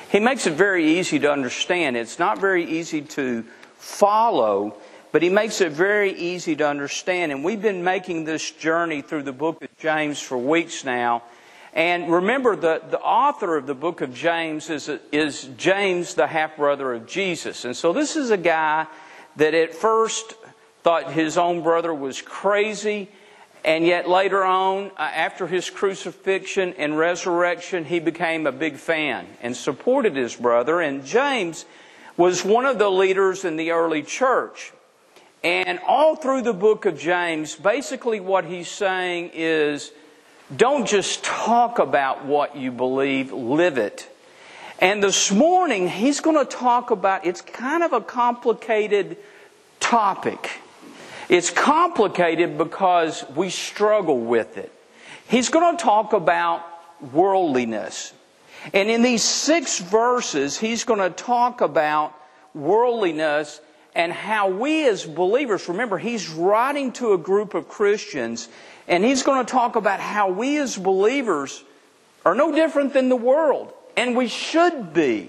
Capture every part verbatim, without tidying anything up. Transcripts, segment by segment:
He makes it very easy to understand. It's not very easy to follow, but he makes it very easy to understand. And we've been making this journey through the book of James for weeks now. And remember, the, the author of the book of James is, is James, the half-brother of Jesus. And so this is a guy that at first thought his own brother was crazy. And yet later on, after his crucifixion and resurrection, he became a big fan and supported his brother. And James was one of the leaders in the early church. And all through the book of James, basically what he's saying is, don't just talk about what you believe, live it. And this morning, he's going to talk about, it's kind of a complicated topic. It's complicated because we struggle with it. He's going to talk about worldliness. And in these six verses, he's going to talk about worldliness and how we as believers, remember, he's writing to a group of Christians, and he's going to talk about how we as believers are no different than the world, and we should be.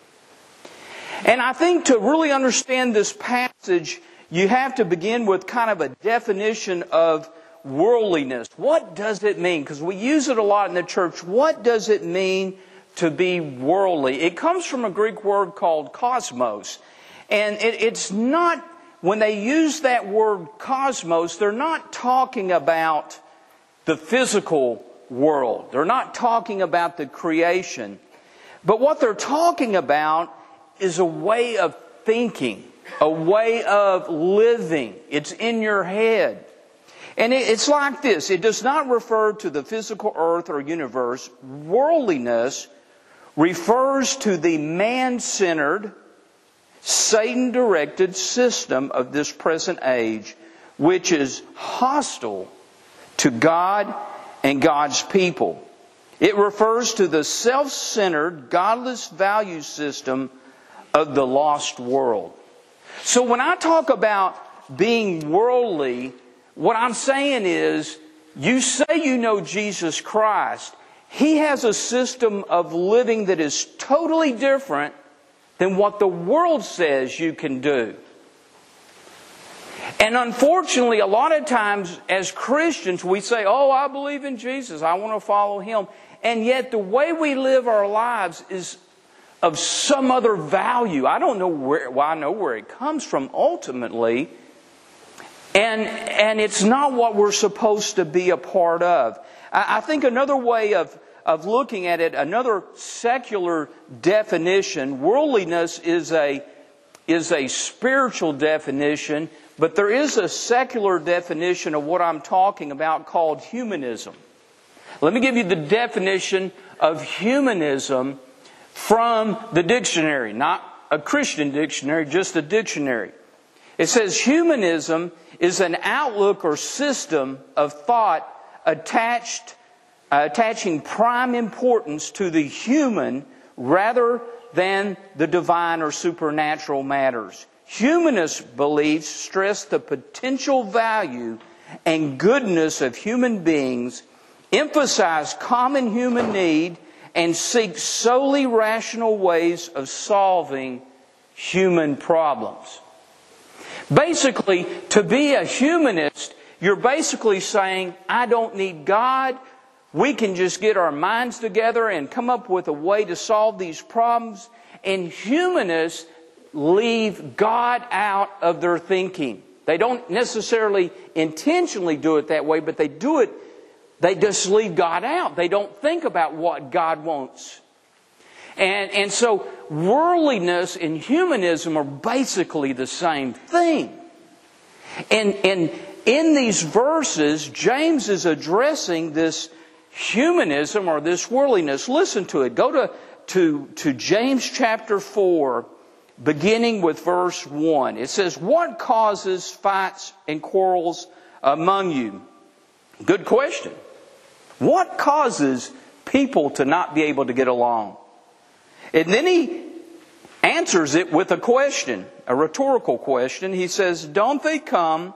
And I think to really understand this passage, you have to begin with kind of a definition of worldliness. What does it mean? Because we use it a lot in the church. What does it mean to be worldly? It comes from a Greek word called cosmos. And it, it's not, when they use that word cosmos, they're not talking about the physical world. They're not talking about the creation. But what they're talking about is a way of thinking. A way of living. It's in your head. And it's like this. It does not refer to the physical earth or universe. Worldliness refers to the man-centered, Satan-directed system of this present age, which is hostile to God and God's people. It refers to the self-centered, godless value system of the lost world. So when I talk about being worldly, what I'm saying is, you say you know Jesus Christ. He has a system of living that is totally different than what the world says you can do. And unfortunately, a lot of times as Christians, we say, oh, I believe in Jesus. I want to follow Him. And yet the way we live our lives is of some other value. I don't know where, well, I know where it comes from ultimately. And, and it's not what we're supposed to be a part of. I, I think another way of, of looking at it, another secular definition, worldliness is a, is a spiritual definition, but there is a secular definition of what I'm talking about called humanism. Let me give you the definition of humanism from the dictionary, not a Christian dictionary, just a dictionary. It says humanism is an outlook or system of thought attached, uh, attaching prime importance to the human rather than the divine or supernatural matters. Humanist beliefs stress the potential value and goodness of human beings, emphasize common human need, and seek solely rational ways of solving human problems. Basically, to be a humanist, you're basically saying, I don't need God. We can just get our minds together and come up with a way to solve these problems. And humanists leave God out of their thinking. They don't necessarily intentionally do it that way, but they do it. They just leave God out. They don't think about what God wants. And, and so worldliness and humanism are basically the same thing. And, and in these verses, James is addressing this humanism or this worldliness. Listen to it. Go to, to, to James chapter four, beginning with verse one. It says, what causes fights and quarrels among you? Good question. What causes people to not be able to get along? And then he answers it with a question, a rhetorical question. He says, don't they come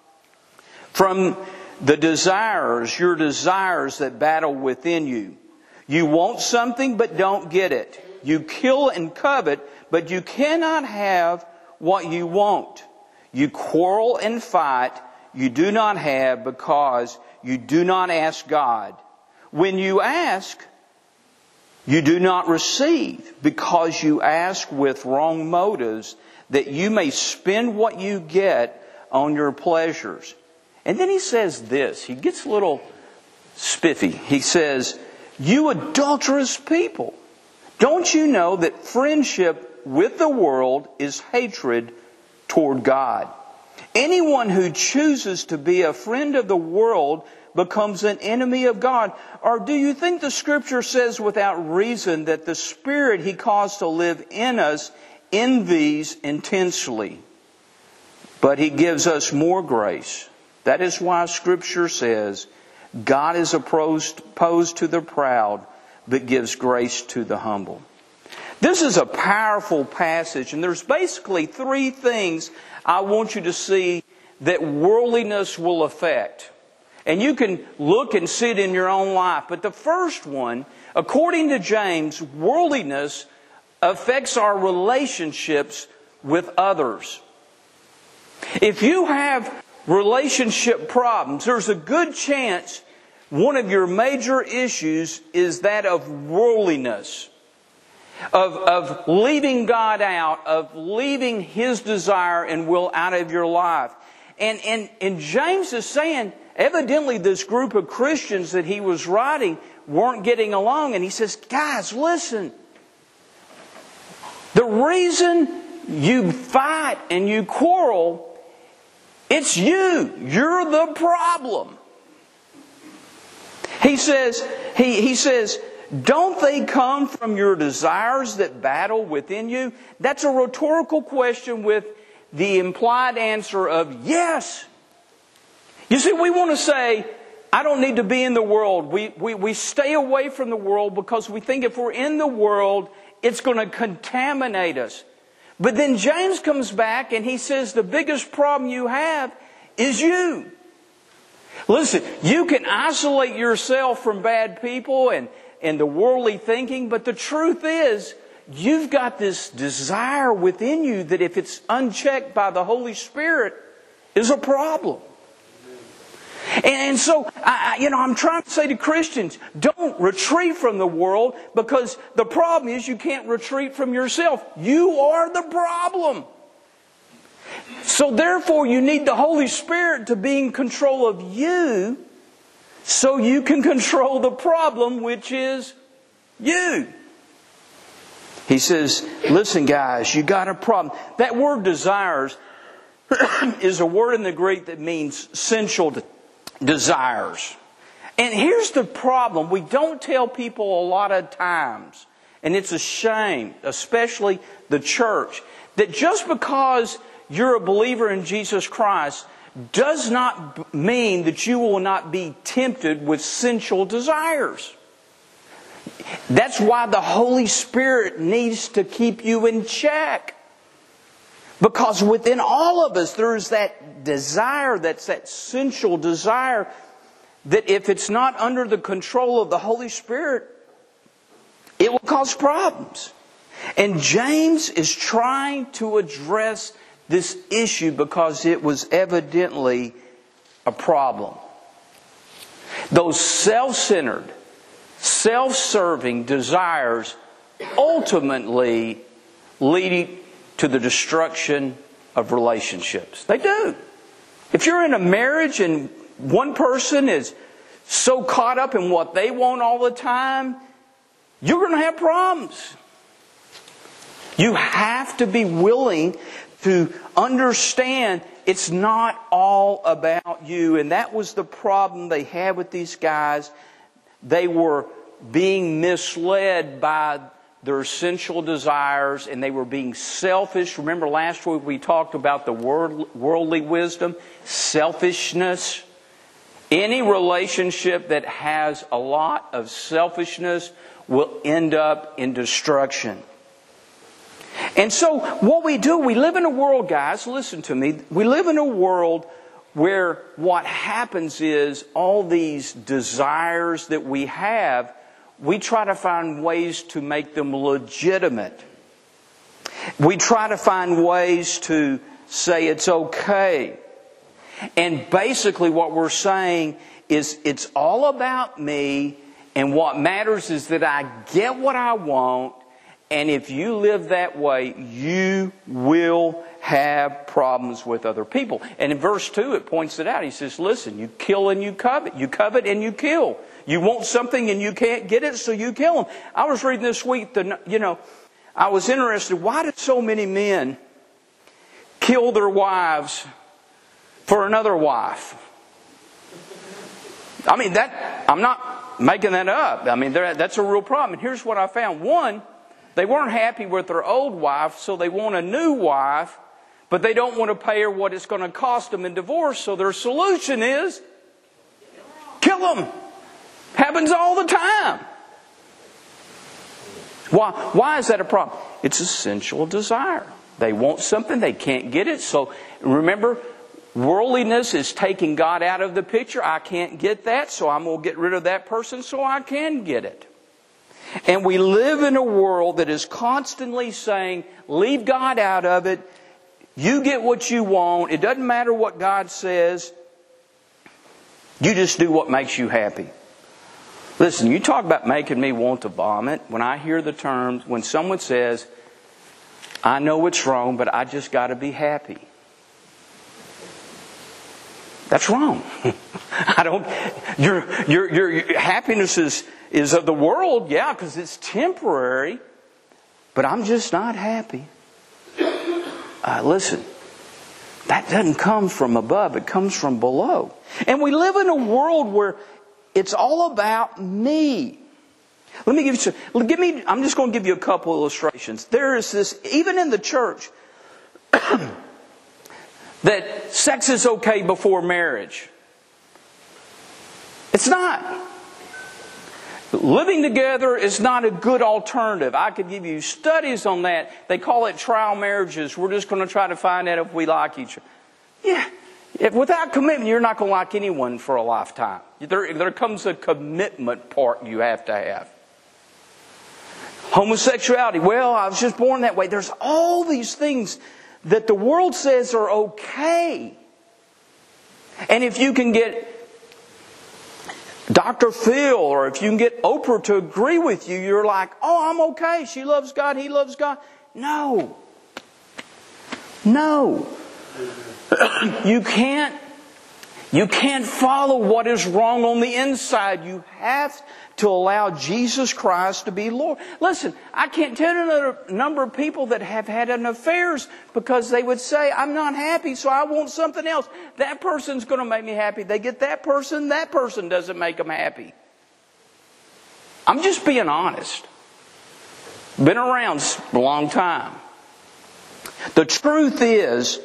from the desires, your desires that battle within you? You want something but don't get it. You kill and covet, but you cannot have what you want. You quarrel and fight. You do not have because you do not ask God. When you ask, you do not receive because you ask with wrong motives, that you may spend what you get on your pleasures. And then he says this. He gets a little spiffy. He says, you adulterous people, don't you know that friendship with the world is hatred toward God? Anyone who chooses to be a friend of the world becomes an enemy of God. Or do you think the Scripture says without reason that the Spirit He caused to live in us envies intensely? But He gives us more grace. That is why Scripture says, God is opposed, opposed to the proud, but gives grace to the humble. This is a powerful passage, and there's basically three things I want you to see that worldliness will affect. And you can look and see it in your own life. But the first one, according to James, worldliness affects our relationships with others. If you have relationship problems, there's a good chance one of your major issues is that of worldliness. Of, of leaving God out, of leaving His desire and will out of your life. And, and, and James is saying, evidently this group of Christians that he was writing weren't getting along. And he says, guys, listen. The reason you fight and you quarrel, it's you. You're the problem. He says, he, he says, don't they come from your desires that battle within you? That's a rhetorical question with the implied answer of yes. You see, we want to say, I don't need to be in the world. We, we, we stay away from the world because we think if we're in the world, it's going to contaminate us. But then James comes back and he says the biggest problem you have is you. Listen, you can isolate yourself from bad people and, and the worldly thinking, but the truth is, you've got this desire within you that if it's unchecked by the Holy Spirit, is a problem. And, and so, I, you know, I'm trying to say to Christians, don't retreat from the world because the problem is you can't retreat from yourself. You are the problem. So therefore, you need the Holy Spirit to be in control of you so you can control the problem, which is you. He says, listen guys, you got a problem. That word desires is a word in the Greek that means sensual desires. And here's the problem. We don't tell people a lot of times, and it's a shame, especially the church, that just because you're a believer in Jesus Christ does not mean that you will not be tempted with sensual desires. That's why the Holy Spirit needs to keep you in check. Because within all of us there is that desire, that's that sensual desire, that if it's not under the control of the Holy Spirit, it will cause problems. And James is trying to address this issue because it was evidently a problem. Those self-centered, self-serving desires ultimately lead to the destruction of relationships. They do. If you're in a marriage and one person is so caught up in what they want all the time, you're going to have problems. You have to be willing to understand it's not all about you. And that was the problem they had with these guys. They were being misled by their sensual desires and they were being selfish. Remember last week we talked about the worldly wisdom, selfishness. Any relationship that has a lot of selfishness will end up in destruction. And so what we do, we live in a world, guys, listen to me. We live in a world where what happens is all these desires that we have, we try to find ways to make them legitimate. We try to find ways to say it's okay. And basically what we're saying is it's all about me, and what matters is that I get what I want, and if you live that way, you will have problems with other people. And in verse two, it points it out. He says, listen, you kill and you covet. You covet and you kill. You want something and you can't get it, so you kill them. I was reading this week, the, you know, I was interested, why did so many men kill their wives for another wife? I mean, that I'm not making that up. I mean, that's a real problem. And here's what I found. One, they weren't happy with their old wife, so they want a new wife, but they don't want to pay her what it's going to cost them in divorce. So their solution is kill them. Happens all the time. Why? Why is that a problem? It's a sensual desire. They want something, they can't get it. So remember, worldliness is taking God out of the picture. I can't get that, so I'm going to get rid of that person so I can get it. And we live in a world that is constantly saying, leave God out of it. You get what you want. It doesn't matter what God says. You just do what makes you happy. Listen, you talk about making me want to vomit. When I hear the terms, when someone says, I know it's wrong, but I just got to be happy. That's wrong. I don't. Your your your happiness is is of the world, yeah, because it's temporary. But I'm just not happy. Uh, listen, that doesn't come from above; it comes from below. And we live in a world where it's all about me. Let me give you some. Give me. I'm just going to give you a couple illustrations. There is this, even in the church, that sex is okay before marriage. It's not. Living together is not a good alternative. I could give you studies on that. They call it trial marriages. We're just going to try to find out if we like each other. Yeah. If without commitment, you're not going to like anyone for a lifetime. There, there comes a commitment part you have to have. Homosexuality. Well, I was just born that way. There's all these things that the world says are okay. And if you can get Doctor Phil, or if you can get Oprah to agree with you, you're like, oh, I'm okay. She loves God. He loves God. No. No. You can't, you can't follow what is wrong on the inside. You have to allow Jesus Christ to be Lord. Listen, I can't tell you a number of people that have had an affairs because they would say, I'm not happy, so I want something else. That person's going to make me happy. They get that person, that person doesn't make them happy. I'm just being honest. Been around a long time. The truth is,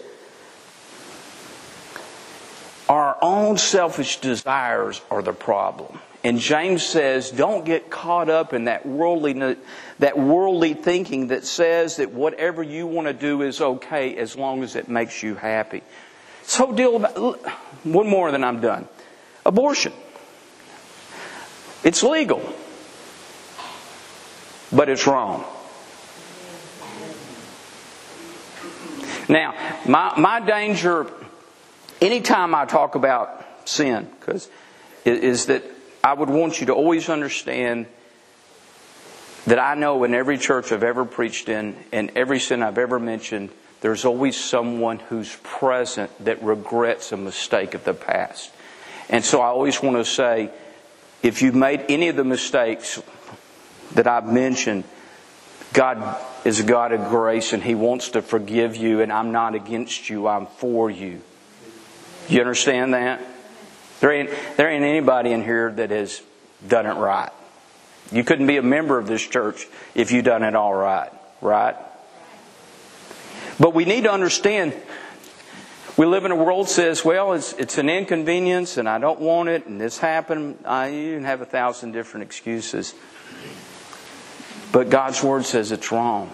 our own selfish desires are the problem. And James says, don't get caught up in that worldly, that worldly thinking that says that whatever you want to do is okay as long as it makes you happy. So deal about, one more than I'm done. Abortion. It's legal. But it's wrong. Now, my, my danger, anytime I talk about sin, because is that I would want you to always understand that I know in every church I've ever preached in, and every sin I've ever mentioned, there's always someone who's present that regrets a mistake of the past. And so I always want to say, if you've made any of the mistakes that I've mentioned, God is a God of grace and He wants to forgive you, and I'm not against you, I'm for you. You understand that? There ain't, there ain't anybody in here that has done it right. You couldn't be a member of this church if you done it all right. Right? But we need to understand, we live in a world that says, well, it's, it's an inconvenience and I don't want it and this happened. I, you can have a thousand different excuses. But God's Word says it's wrong.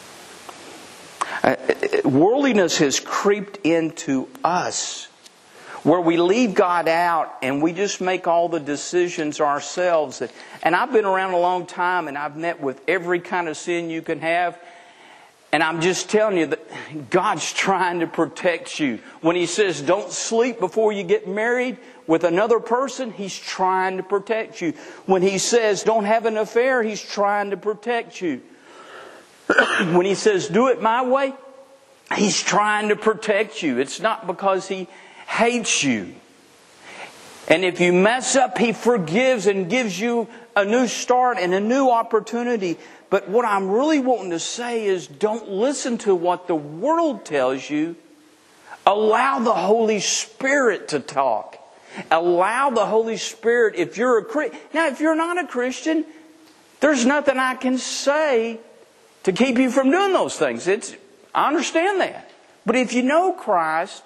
Uh, worldliness has creeped into us. where we leave God out and we just make all the decisions ourselves. And I've been around a long time and I've met with every kind of sin you can have. And I'm just telling you that God's trying to protect you. When He says don't sleep before you get married with another person, He's trying to protect you. When He says don't have an affair, He's trying to protect you. When He says do it my way, He's trying to protect you. It's not because He hates you. And if you mess up, He forgives and gives you a new start and a new opportunity. But what I'm really wanting to say is don't listen to what the world tells you. Allow the Holy Spirit to talk. Allow the Holy Spirit, if you're a Christian. Now, if you're not a Christian, there's nothing I can say to keep you from doing those things. It's, I understand that. But if you know Christ,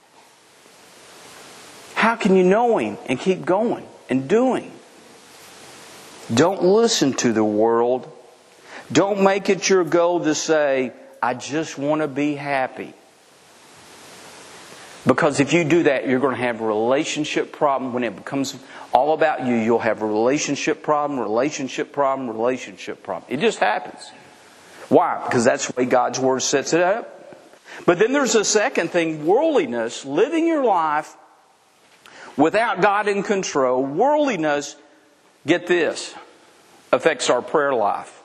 how can you know Him and keep going and doing? Don't listen to the world. Don't make it your goal to say, I just want to be happy. Because if you do that, you're going to have a relationship problem. When it becomes all about you, you'll have a relationship problem, relationship problem, relationship problem. It just happens. Why? Because that's the way God's Word sets it up. But then there's a second thing, worldliness, living your life without God in control. Worldliness, get this, affects our prayer life.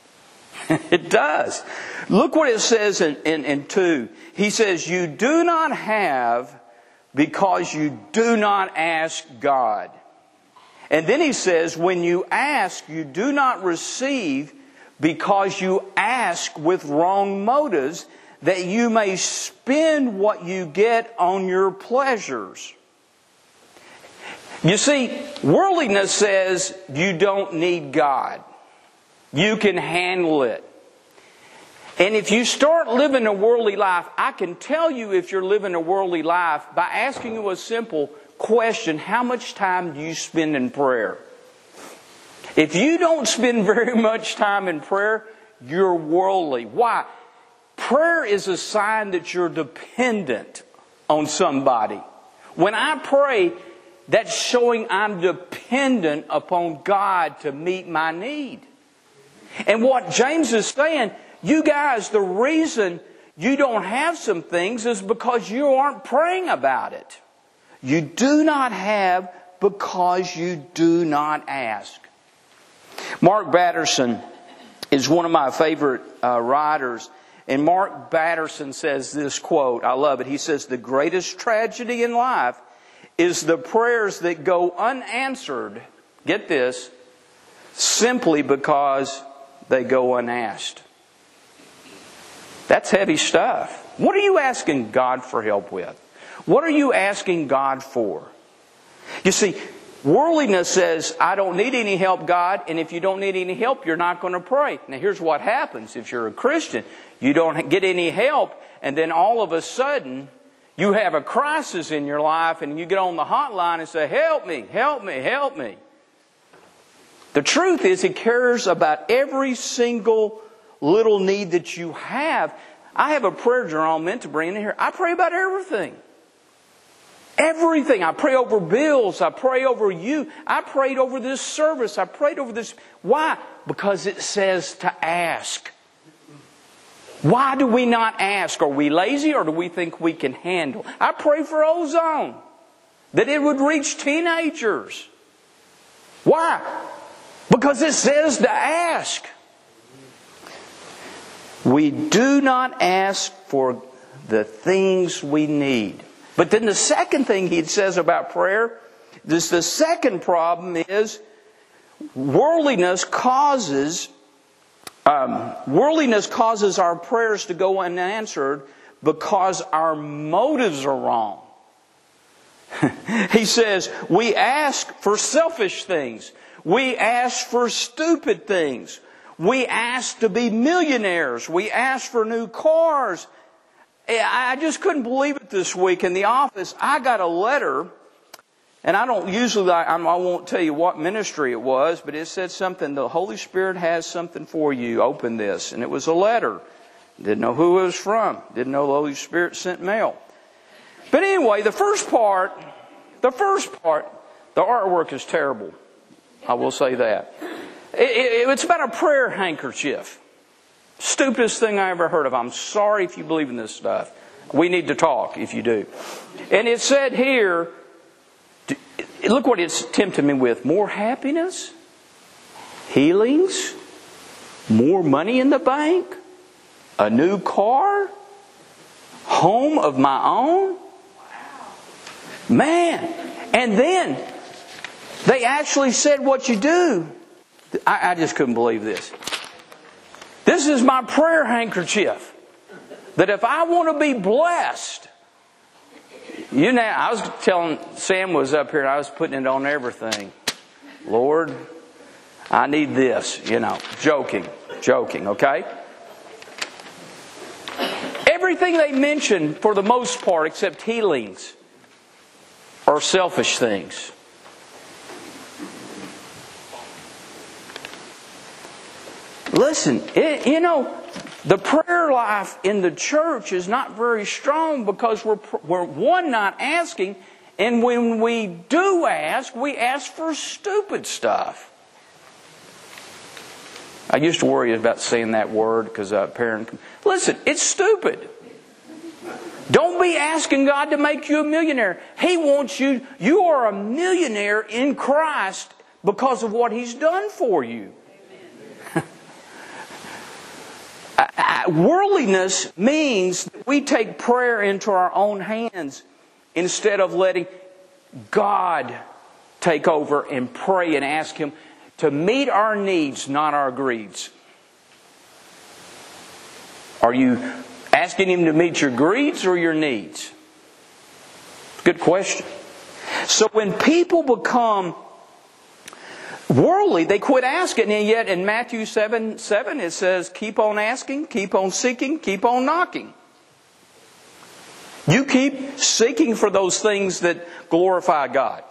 It does. Look what it says in, in, in two. He says, you do not have because you do not ask God. And then he says, when you ask, you do not receive because you ask with wrong motives, that you may spend what you get on your pleasures. You see, worldliness says you don't need God. You can handle it. And if you start living a worldly life, I can tell you if you're living a worldly life by asking you a simple question, how much time do you spend in prayer? If you don't spend very much time in prayer, you're worldly. Why? Prayer is a sign that you're dependent on somebody. When I pray, that's showing I'm dependent upon God to meet my need. And what James is saying, you guys, the reason you don't have some things is because you aren't praying about it. You do not have because you do not ask. Mark Batterson is one of my favorite uh, writers. And Mark Batterson says this quote, I love it. He says, the greatest tragedy in life is the prayers that go unanswered, get this, simply because they go unasked. That's heavy stuff. What are you asking God for help with? What are you asking God for? You see, worldliness says, I don't need any help, God, and if you don't need any help, you're not going to pray. Now here's what happens. If you're a Christian, you don't get any help, and then all of a sudden, you have a crisis in your life, and you get on the hotline and say, help me, help me, help me. The truth is, He cares about every single little need that you have. I have a prayer journal meant to bring in here. I pray about everything. Everything. I pray over bills. I pray over you. I prayed over this service. I prayed over this. Why? Because it says to ask. Why do we not ask? Are we lazy or do we think we can handle? I pray for ozone. That it would reach teenagers. Why? Because it says to ask. We do not ask for the things we need. But then the second thing he says about prayer, this the second problem is worldliness causes um, worldliness causes our prayers to go unanswered because our motives are wrong. He says we ask for selfish things. We ask for stupid things. We ask to be millionaires. We ask for new cars. I just couldn't believe it this week in the office. I got a letter, and I don't usually, I, I won't tell you what ministry it was, but it said something, the Holy Spirit has something for you. Open this. And it was a letter. Didn't know who it was from. Didn't know the Holy Spirit sent mail. But anyway, the first part, the first part, the artwork is terrible. I will say that. It, it, it's about a prayer handkerchief. Stupidest thing I ever heard of. I'm sorry if you believe in this stuff. We need to talk if you do. And it said here, look what it's tempting me with. More happiness, healings, more money in the bank, a new car, home of my own. Man. And then they actually said what you do. I, I just couldn't believe this. This is my prayer handkerchief. That if I want to be blessed, you know, I was telling, Sam was up here and I was putting it on everything. Lord, I need this, you know, joking, joking, okay? Everything they mention, for the most part, except healings, are selfish things. Listen, it, you know, the prayer life in the church is not very strong because we're, we're, one, not asking, and when we do ask, we ask for stupid stuff. I used to worry about saying that word because a parent... Listen, it's stupid. Don't be asking God to make you a millionaire. He wants you... You are a millionaire in Christ because of what He's done for you. Worldliness means that we take prayer into our own hands instead of letting God take over and pray and ask Him to meet our needs, not our greeds. Are you asking Him to meet your greeds or your needs? Good question. So when people become worldly, they quit asking, and yet in Matthew seven, seven it says, keep on asking, keep on seeking, keep on knocking. You keep seeking for those things that glorify God.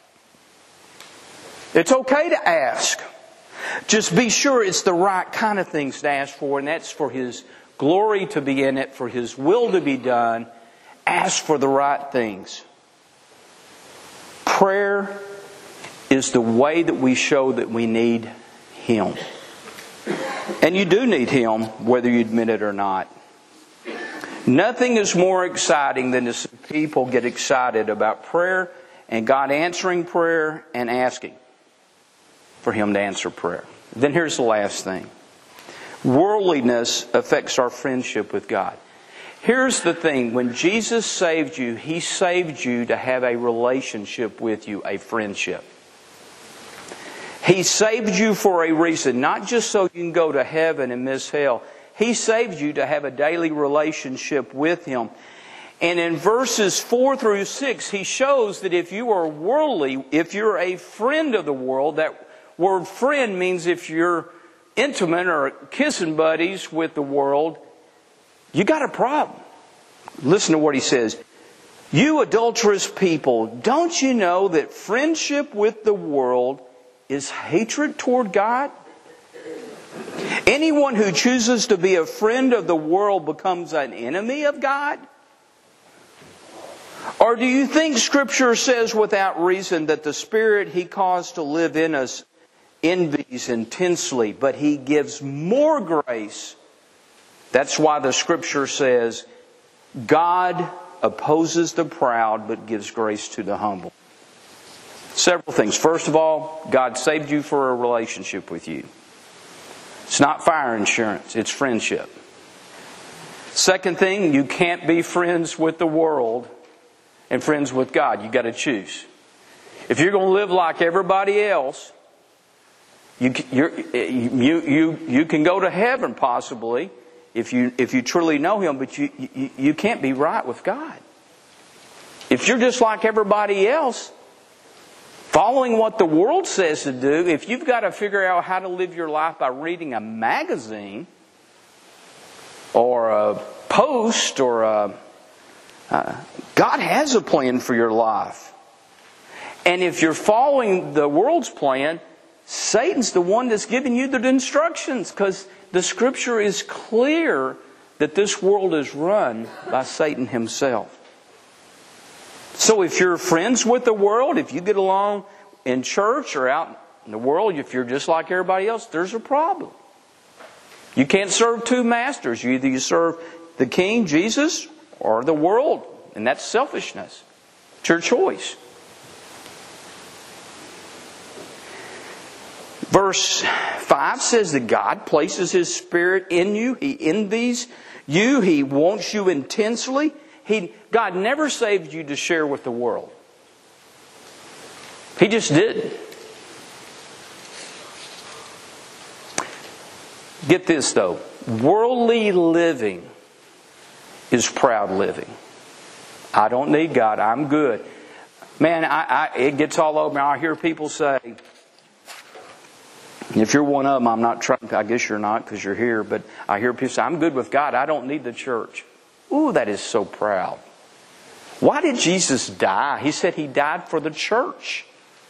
It's okay to ask. Just be sure it's the right kind of things to ask for, and that's for His glory to be in it, for His will to be done. Ask for the right things. Prayer is the way that we show that we need Him. And you do need Him, whether you admit it or not. Nothing is more exciting than to see people get excited about prayer and God answering prayer and asking for Him to answer prayer. Then here's the last thing. Worldliness affects our friendship with God. Here's the thing. When Jesus saved you, He saved you to have a relationship with you, a friendship. He saved you for a reason, not just so you can go to heaven and miss hell. He saved you to have a daily relationship with Him. And in verses four through six, He shows that if you are worldly, if you're a friend of the world, that word friend means if you're intimate or kissing buddies with the world, you got a problem. Listen to what He says. You adulterous people, don't you know that friendship with the world is hatred toward God? Anyone who chooses to be a friend of the world becomes an enemy of God? Or do you think Scripture says without reason that the Spirit He caused to live in us envies intensely, but He gives more grace? That's why the Scripture says, God opposes the proud but gives grace to the humble. Several things. First of all, God saved you for a relationship with you. It's not fire insurance, it's friendship. Second thing, you can't be friends with the world and friends with God. You've got to choose. If you're going to live like everybody else, you you're, you you you can go to heaven possibly if you if you truly know Him, but you you, you can't be right with God. If you're just like everybody else, following what the world says to do, if you've got to figure out how to live your life by reading a magazine or a post or a... Uh, God has a plan for your life. And if you're following the world's plan, Satan's the one that's giving you the instructions, because the Scripture is clear that this world is run by Satan himself. So if you're friends with the world, if you get along in church or out in the world, if you're just like everybody else, there's a problem. You can't serve two masters. You either you serve the King, Jesus, or the world. And that's selfishness. It's your choice. Verse five says that God places His Spirit in you. He envies you. He wants you intensely. He, God never saved you to share with the world. He just didn't. Get this though. Worldly living is proud living. I don't need God. I'm good. Man, I, I, it gets all over me. I hear people say, if you're one of them, I'm not trying, I guess you're not because you're here, but I hear people say, I'm good with God. I don't need the church. Ooh, that is so proud. Why did Jesus die? He said He died for the church.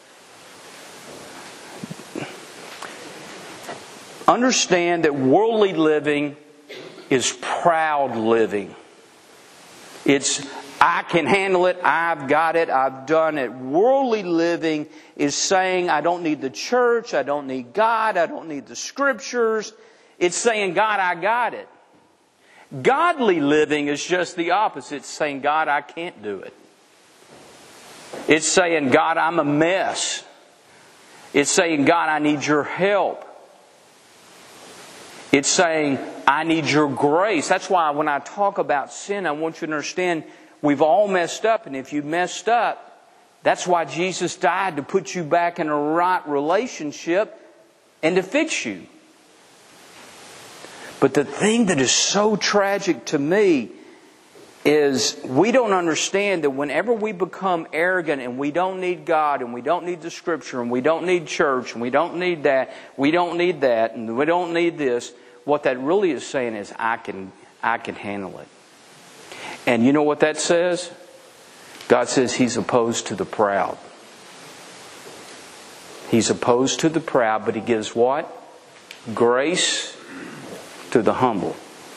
Understand that worldly living is proud living. It's, I can handle it, I've got it, I've done it. Worldly living is saying, I don't need the church, I don't need God, I don't need the Scriptures. It's saying, God, I got it. Godly living is just the opposite. It's saying, God, I can't do it. It's saying, God, I'm a mess. It's saying, God, I need your help. It's saying, I need your grace. That's why when I talk about sin, I want you to understand we've all messed up. And if you messed up, that's why Jesus died, to put you back in a right relationship and to fix you. But the thing that is so tragic to me is we don't understand that whenever we become arrogant and we don't need God and we don't need the Scripture and we don't need church and we don't need that, we don't need that and we don't need this, what that really is saying is I can, I can handle it. And you know what that says? God says He's opposed to the proud. He's opposed to the proud, but He gives what? Grace to the humble.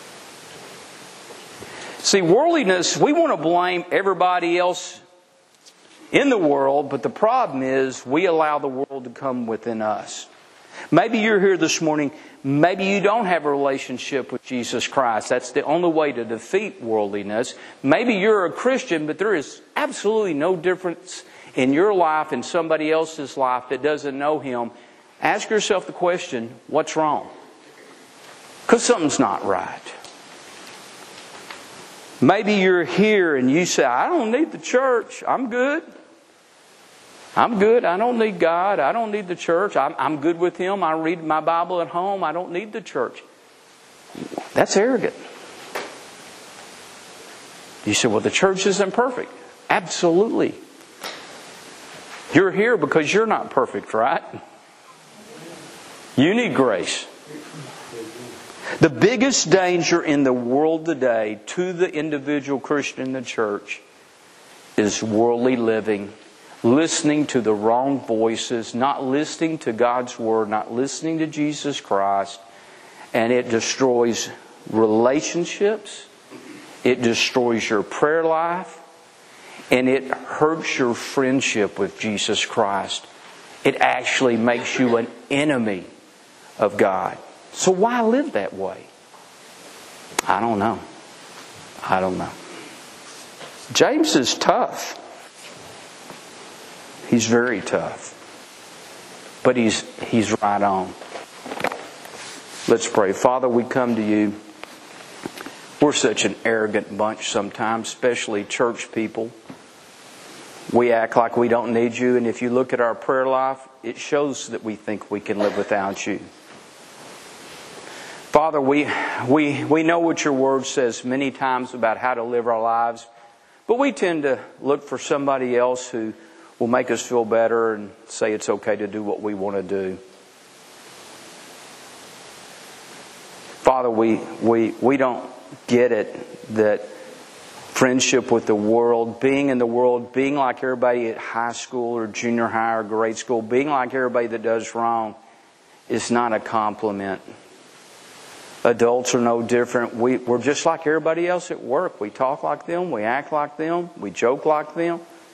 See, worldliness, we want to blame everybody else in the world, but the problem is we allow the world to come within us. Maybe you're here this morning, maybe you don't have a relationship with Jesus Christ. That's the only way to defeat worldliness. Maybe you're a Christian, but there is absolutely no difference in your life and somebody else's life that doesn't know Him. Ask yourself the question, what's wrong? Because something's not right. Maybe you're here and you say, I don't need the church. I'm good. I'm good. I don't need God. I don't need the church. I'm, I'm good with Him. I read my Bible at home. I don't need the church. That's arrogant. You say, well, the church isn't perfect. Absolutely. You're here because you're not perfect, right? You need grace. The biggest danger in the world today to the individual Christian in the church is worldly living, listening to the wrong voices, not listening to God's Word, not listening to Jesus Christ, and it destroys relationships, it destroys your prayer life, and it hurts your friendship with Jesus Christ. It actually makes you an enemy of God. So why live that way? I don't know. I don't know. James is tough. He's very tough. But he's he's right on. Let's pray. Father, we come to You. We're such an arrogant bunch sometimes, especially church people. We act like we don't need You, and if you look at our prayer life, it shows that we think we can live without You. Father, we, we, we know what Your Word says many times about how to live our lives, but we tend to look for somebody else who will make us feel better and say it's okay to do what we want to do. Father, we, we, we don't get it that friendship with the world, being in the world, being like everybody at high school or junior high or grade school, being like everybody that does wrong is not a compliment. Adults are no different. We, we're just like everybody else at work. We talk like them. We act like them. We joke like them.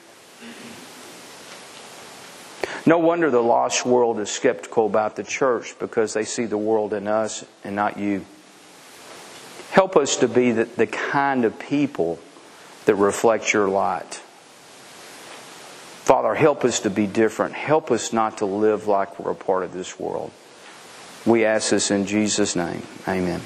No wonder the lost world is skeptical about the church, because they see the world in us and not you. Help us to be the, the kind of people that reflect your light. Father, help us to be different. Help us not to live like we're a part of this world. We ask this in Jesus' name. Amen.